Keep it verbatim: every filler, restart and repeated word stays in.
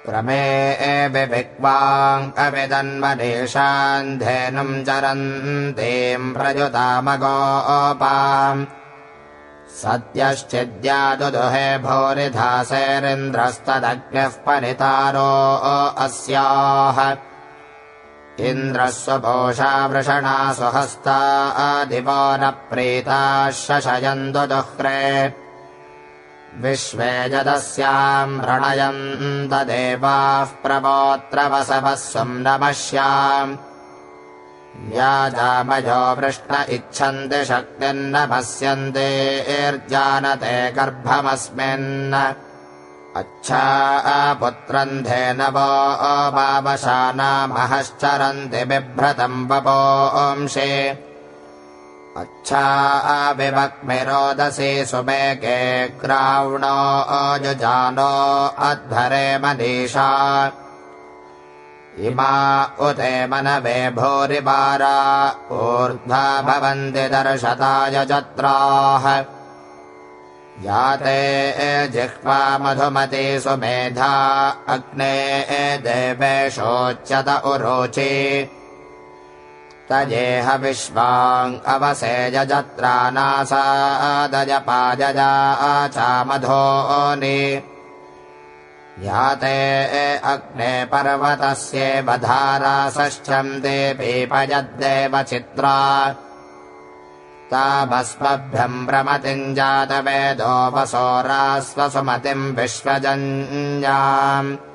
क्रमे विभिक्वाम् अविदन्मनीषान् धेनुम् चरन्तीम् प्रयुतामगोपाम् सत्यश्चिद्यादुदुहे भूरिधासेरिन्द्रस्तदग्निः परितारो अस्याः इन्द्रः स्वपोषा वृषणा सुहस्ता दिवो न प्रीताः शशयन्तु दुह्रे विश्वे यदस्याम् रणयन्त देवाः प्रवोत्र वसवः स्वम् नमस्याम् याजामयो वृष्ण इच्छन्ति शक्तिर्न पश्यन्ति ईर्जानते गर्भमस्मिन् अच्छा पुत्रम् धेनवो वावशानामहश्चरन्ति बिभ्रतम् वपोंषि अच्छा विवक्मिरोदसी सुमेके ग्रावणो युजानो अध्वरे मनीषा इमा उते मनवे भूरिवारा ऊर्ध्वा भवन्ति दर्शताय जत्राः याते जिह्वा मधुमती सुमेधा अग्ने देवेशोच्यत उरोचि तजेह विश्वाम् अवसेज जत्रा नासादजपाजजा चामधोनि याते अग्ने पर्वतस्येव धारासश्चन्ते पीपयद्देव चित्रा तामस्मभ्यम् प्रमतिम् जातवेदो वसोरास्वसुमतिम् विश्वजन्याम्